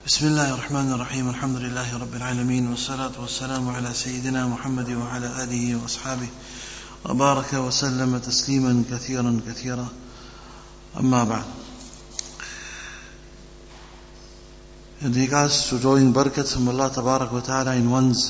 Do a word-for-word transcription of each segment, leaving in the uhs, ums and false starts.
بسم الله الرحمن الرحيم الحمد لله رب العالمين والصلاة والسلام على سيدنا محمد وعلى آله وأصحابه وبارك وسلم تسليما كثيرا كثيرا أما بعد. In regards to drawing barakat from Allah Tabarak wa Ta'ala in one's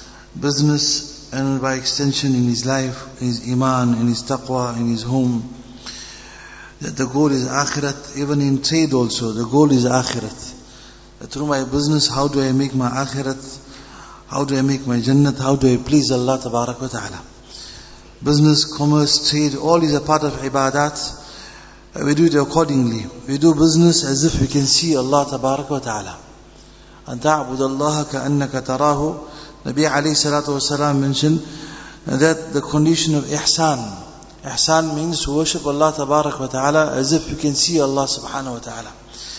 business and by extension in his life, in his iman, in his taqwa, in his home, that the goal is akhirat. Even in trade also, the goal is akhirat. That through my business, how do I make my akhirat? How do I make my jannat? How do I please Allah Tabarak wa Ta'ala? Business, commerce, trade, all is a part of ibadat. We do it accordingly. We do business as if we can see Allah Tabarak wa Ta'ala. أن تعبد الله كأنك تراه. Nabi alayhi salatu wasalam mentioned that the condition of ihsan. Ihsan means to worship Allah Tabarak wa Ta'ala as if you can see Allah Subhanahu wa Ta'ala.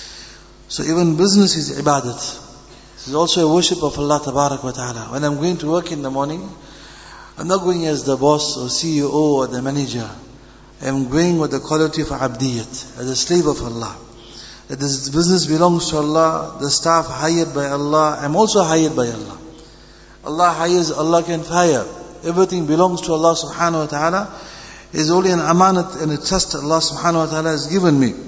So even business is ibadat. This is also a worship of Allah Tabarak wa Ta'ala. When I'm going to work in the morning, I'm not going as the boss or C E O or the manager. I'm going with the quality of abdiyat, as a slave of Allah. That this business belongs to Allah, the staff hired by Allah, I'm also hired by Allah. Allah hires, Allah can fire. Everything belongs to Allah Subhanahu wa Ta'ala. It's only an amanat and a trust Allah Subhanahu wa Ta'ala has given me.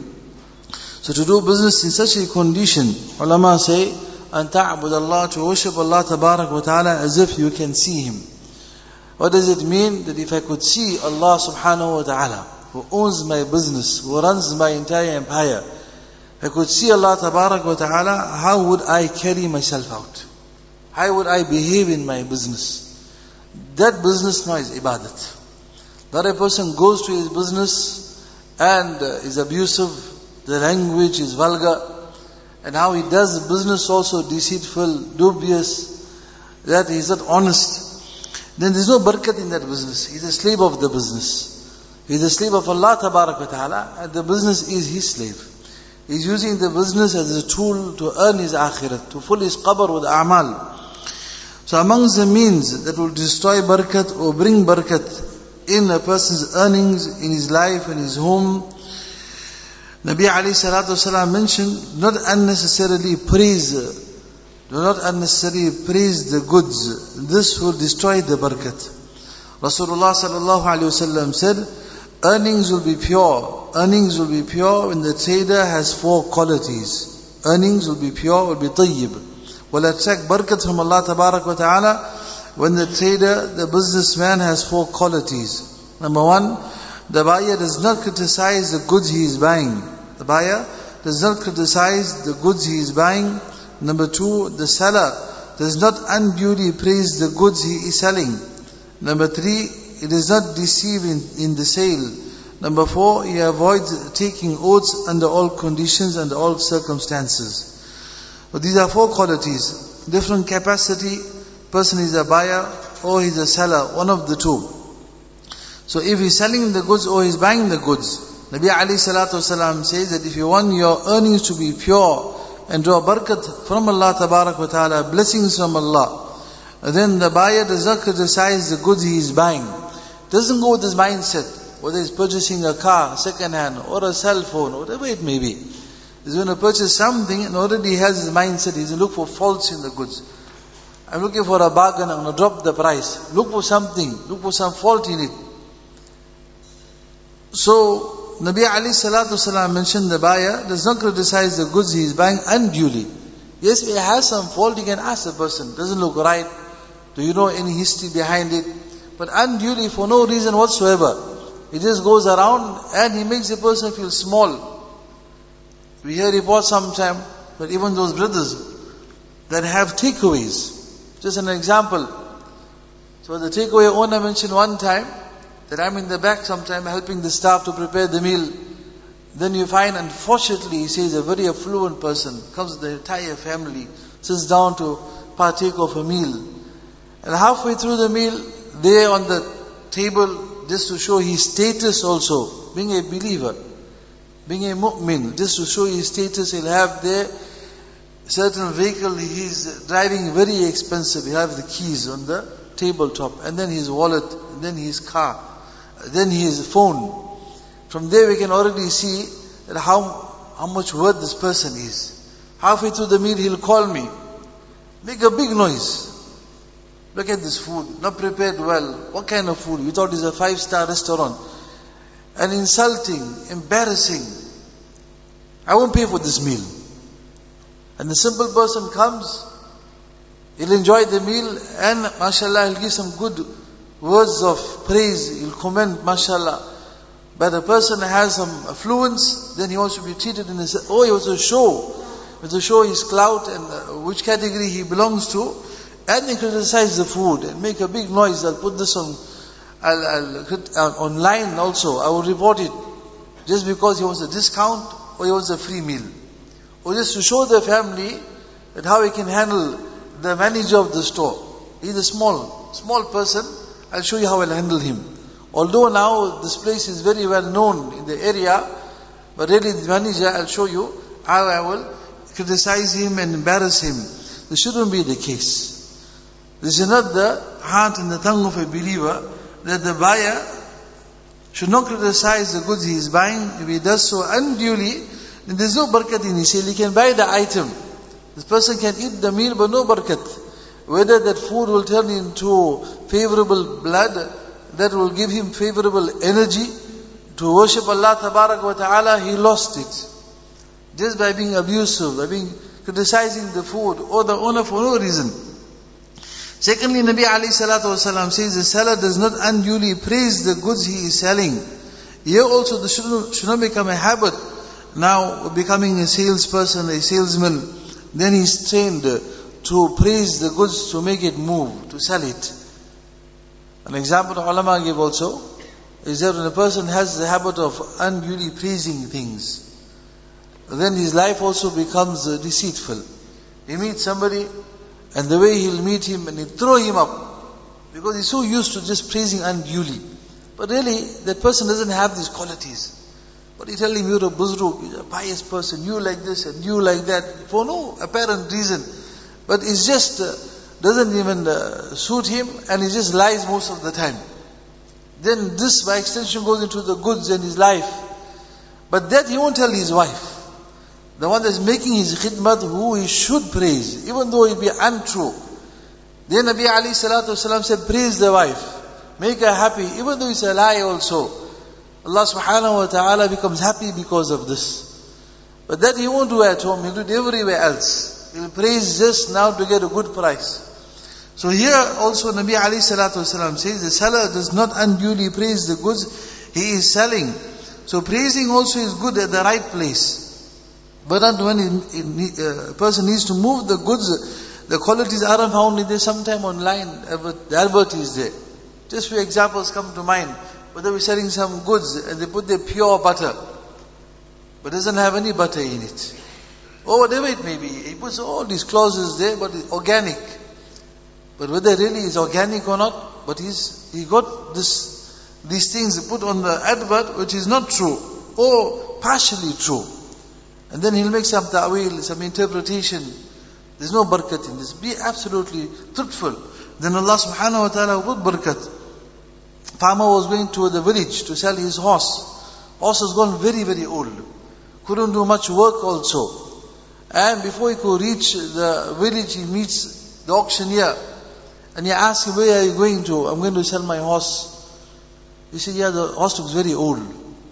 So to do business in such a condition, ulama say, أن تعبد Allah, to worship Allah Tabarak wa Ta'ala as if you can see Him. What does it mean? That if I could see Allah Subhanahu wa Ta'ala, who owns my business, who runs my entire empire, if I could see Allah Tabarak wa Ta'ala, how would I carry myself out? How would I behave in my business? That business now is ibadat. That a person goes to his business and is abusive, the language is vulgar, and how he does the business also deceitful, dubious, that he is not honest, then there is no barakat in that business. He is a slave of the business. He is a slave of Allah Tabarak wa Ta'ala, and the business is his slave. He is using the business as a tool to earn his akhirat, to fill his qabr with a'mal. So amongst the means that will destroy barakat or bring barakat in a person's earnings, in his life, in his home, Nabi alayhi salatu wasalam mentioned, not unnecessarily praise, do not unnecessarily praise the goods. This will destroy the barakat. Rasulullah sallallahu alayhi wasallam said, earnings will be pure. Earnings will be pure when the trader has four qualities. Earnings will be pure, will be tayyib. Will attract barakat from Allah Tabarak wa Ta'ala when the trader, the businessman has four qualities. Number one, the buyer does not criticize the goods he is buying. The buyer does not criticize the goods he is buying. Number two, the seller does not unduly praise the goods he is selling. Number three, it does not deceive in, in the sale. Number four, he avoids taking oaths under all conditions and all circumstances. But these are four qualities. Different capacity, person is a buyer or he's a seller, one of the two. So if he's selling the goods or he's buying the goods, Nabi alayhi salatu wasalam says that if you want your earnings to be pure and draw barakat from Allah Tabarak wa Ta'ala, blessings from Allah, then the buyer does not criticize the goods he is buying. Doesn't go with his mindset, whether he's purchasing a car, second hand, or a cell phone, whatever it may be. He's going to purchase something and already has his mindset, he's going to look for faults in the goods. I'm looking for a bargain, I'm going to drop the price. Look for something, look for some fault in it. So, Nabi alayhi salatu wasalam mentioned the buyer does not criticize the goods he is buying unduly. Yes, it has some fault, you can ask the person, doesn't look right, do you know any history behind it? But unduly, for no reason whatsoever, he just goes around and he makes the person feel small. We hear reports sometime, but even those brothers that have takeaways, just an example. So the takeaway owner mentioned one time, that I'm in the back sometime helping the staff to prepare the meal. Then you find, unfortunately, he says, a very affluent person, comes with the entire family, sits down to partake of a meal. And halfway through the meal, there on the table, just to show his status also, being a believer, being a mu'min, just to show his status, he'll have there certain vehicle, he's driving very expensive, he'll have the keys on the tabletop, and then his wallet, and then his car, then his phone. From there we can already see that how, how much worth this person is. Halfway through the meal, he'll call me. Make a big noise. Look at this food, not prepared well. What kind of food? We thought it's a five-star restaurant. And insulting, embarrassing. I won't pay for this meal. And the simple person comes, he'll enjoy the meal, and mashallah, he'll give some good words of praise, he'll comment, mashallah. But the person has some affluence, then he wants to be treated in a, oh, he wants to show, wants to show his clout and uh, which category he belongs to, and they criticize the food and make a big noise. I'll put this on, I'll, I'll uh, online also. I will report it, just because he wants a discount or he wants a free meal, or just to show the family that how he can handle the manager of the store. He's a small, small person. I'll show you how I'll handle him. Although now this place is very well known in the area, but really the manager, I'll show you how I will criticize him and embarrass him. This shouldn't be the case. This is not the heart and the tongue of a believer, that the buyer should not criticize the goods he is buying. If he does so unduly, then there's no barakat in his sale. He can buy the item. This person can eat the meal, but no barakat. Whether that food will turn into favorable blood, that will give him favorable energy to worship Allah Tabarak wa Ta'ala, he lost it. Just by being abusive, by being criticizing the food or the owner for no reason. Secondly, Nabi alayhi salatu wasalam says the seller does not unduly praise the goods he is selling. Here also this should not, should not become a habit. Now becoming a salesperson, a salesman, then he's trained to praise the goods to make it move, to sell it. An example the ulama give also is that when a person has the habit of unduly praising things, then his life also becomes uh, deceitful. He meets somebody, and the way he'll meet him and he'll throw him up, because he's so used to just praising unduly. But really, that person doesn't have these qualities. But he tell him, you're a buzruk, you're a pious person, you like this and you like that, for no apparent reason. But it's just uh, doesn't even uh, suit him, and he just lies most of the time. Then this by extension goes into the goods in his life. But that he won't tell his wife. The one that's making his khidmat, who he should praise, even though it be untrue. Then Nabi alayhi salatu wasalam said, praise the wife, make her happy, even though it's a lie also. Allah subhanahu wa ta'ala becomes happy because of this. But that he won't do at home, he'll do it everywhere else. He'll praise just now to get a good price. So here also Nabi alayhi salatu wasalam says, the seller does not unduly praise the goods he is selling. So praising also is good at the right place. But not when a person needs to move the goods, the qualities aren't found there. Sometime online, the advert is there. Just few examples come to mind. Whether we're selling some goods and they put their pure butter, but doesn't have any butter in it, or whatever it may be. He puts all these clauses there, but it's organic. But whether really is organic or not, but he's he got this these things put on the advert which is not true or partially true. And then he'll make some ta'wil, some interpretation. There's no barakat in this. Be absolutely truthful. Then Allah subhanahu wa ta'ala will put barakat. Farmer was going to the village to sell his horse. Horse has gone very, very old. Couldn't do much work also. And before he could reach the village, he meets the auctioneer. And he asks him, where are you going to? I'm going to sell my horse. He said, yeah, the horse looks very old.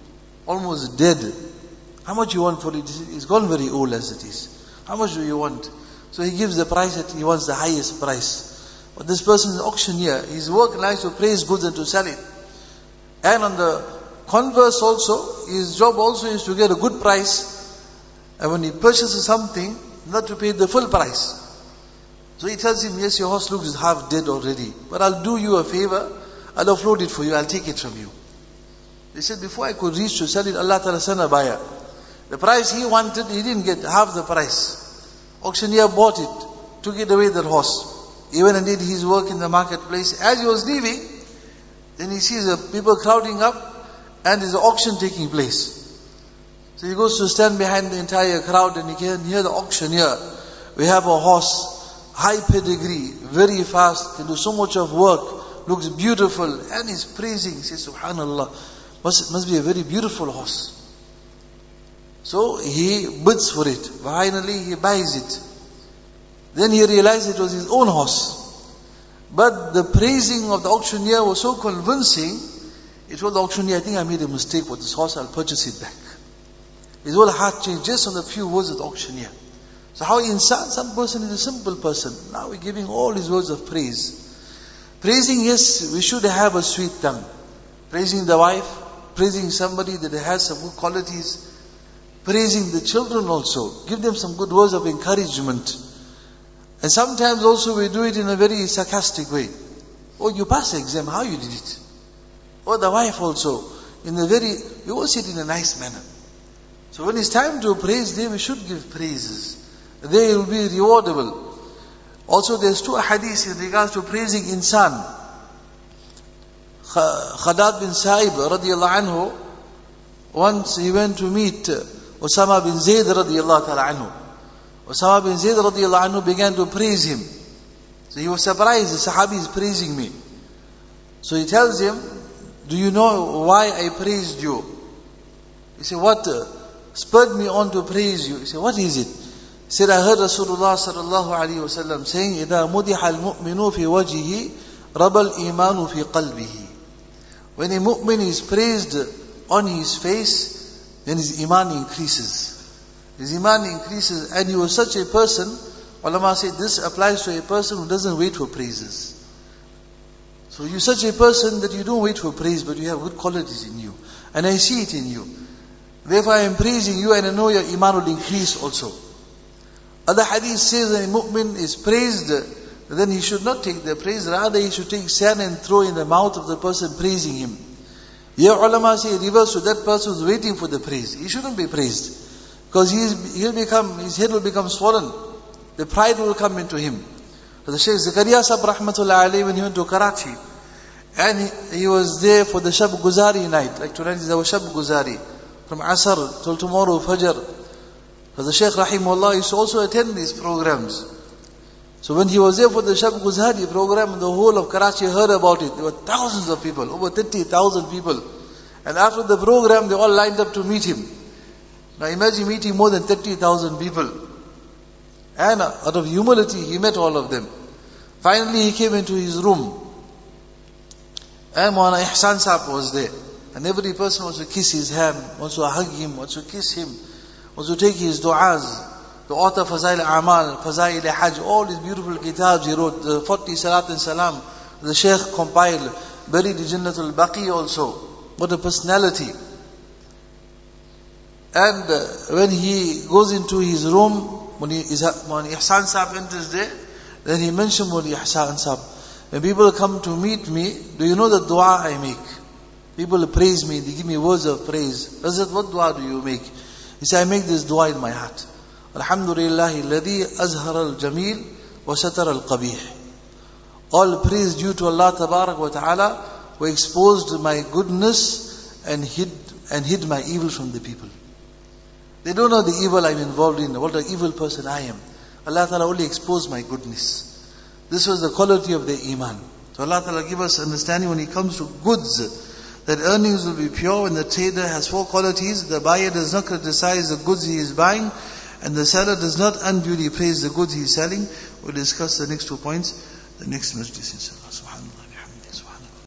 Almost dead. How much you want for it? It's gone very old as it is. How much do you want? So he gives the price that he wants, the highest price. But this person is an auctioneer. His work lies to praise goods and to sell it. And on the converse also, his job also is to get a good price. And when he purchases something, not to pay the full price. So he tells him, yes, your horse looks half dead already, but I'll do you a favor. I'll offload it for you. I'll take it from you. He said, before I could reach to sell it, Allah Ta'ala sent a buyer. The price he wanted, he didn't get half the price. Auctioneer bought it, took it away, that horse. He went and did his work in the marketplace. As he was leaving, then he sees the people crowding up, and there's an auction taking place. So he goes to stand behind the entire crowd, and he can hear the auctioneer. We have a horse, high pedigree, very fast, can do so much of work, looks beautiful, and he's praising. He says, Subhanallah, must, must be a very beautiful horse. So he bids for it. Finally he buys it. Then he realized it was his own horse. But the praising of the auctioneer was so convincing, he told the auctioneer, I think I made a mistake with this horse, I'll purchase it back. His whole heart changed just on the few words of the auctioneer. So how insan, some person is a simple person. Now we're giving all his words of praise. Praising, yes, we should have a sweet tongue. Praising the wife, praising somebody that has some good qualities, praising the children also. Give them some good words of encouragement. And sometimes also we do it in a very sarcastic way. Oh, you passed the exam, how you did it? Or the wife also, in a very, you will see it in a nice manner. So when it's time to praise them, we should give praises. They will be rewardable. Also there's two hadiths in regards to praising insan. Khadad bin Sa'ib radiallahu anhu, once he went to meet Osama bin Zayd radiallahu ta'ala anhu. Osama bin Zayd radiallahu anhu began to praise him. So he was surprised, the Sahabi is praising me. So he tells him, do you know why I praised you? He said, what spurred me on to praise you? He said, what is it? He said, I heard Rasulullah sallallahu alayhi wa sallam saying, إِذَا مُدِحَ الْمُؤْمِنُ فِي وَجْهِهِ رَبَى الْإِيمَانُ فِي قَلْبِهِ. When a mu'min is praised on his face, then his iman increases. His iman increases, and you are such a person, ulama say this applies to a person who doesn't wait for praises. So you're such a person that you don't wait for praise, but you have good qualities in you. And I see it in you. Therefore I am praising you, and I know your iman will increase also. Other hadith says that a mu'min is praised, then he should not take the praise, rather he should take sand and throw in the mouth of the person praising him. Here ulama say reverse to that person who's waiting for the praise. He shouldn't be praised. Because he is, he'll become, his head will become swollen. The pride will come into him. So the Shaykh Zakaria Sahib Rahmatullah Alayhi, when he went to Karachi, and he, he was there for the Shab Guzari night, like tonight is our Shab Guzari, from Asr till tomorrow Fajr. So the Shaykh Rahimullah used to also attend these programs. So when he was there for the Shab Guzari program, the whole of Karachi heard about it. There were thousands of people, over thirty thousand people. And after the program, they all lined up to meet him. Now imagine meeting more than thirty thousand people. And out of humility, he met all of them. Finally, he came into his room. And Maulana Ihsan Sahib was there. And every person wants to kiss his hand, wants to hug him, wants to kiss him, wants to take his du'as. The author Fazail Amal, Fazail Hajj, all these beautiful kitabs he wrote, the forty Salat and Salam, the Shaykh compiled, buried in Jannatul Baqi also. What a personality. And uh, when he goes into his room, when, he is, when Ihsan Sahib enters there, then he mentioned Mawli Ihsan Sahib, when people come to meet me, do you know the dua I make? People praise me, they give me words of praise. I said, what dua do you make? He said, I make this dua in my heart. Alhamdulillahi alladhi azhar al-jameel wa satar al-qabih. All praise due to Allah Tabarak wa Ta'ala, who exposed my goodness and hid, and hid my evil from the people. They don't know the evil I'm involved in, what an evil person I am. Allah Ta'ala only exposed my goodness. This was the quality of their iman. So Allah Ta'ala give us understanding when it comes to goods, that earnings will be pure, and the trader has four qualities. The buyer does not criticize the goods he is buying, and the seller does not unduly praise the goods he is selling. We'll discuss the next two points, the next majlis inshallah. Subhanallah.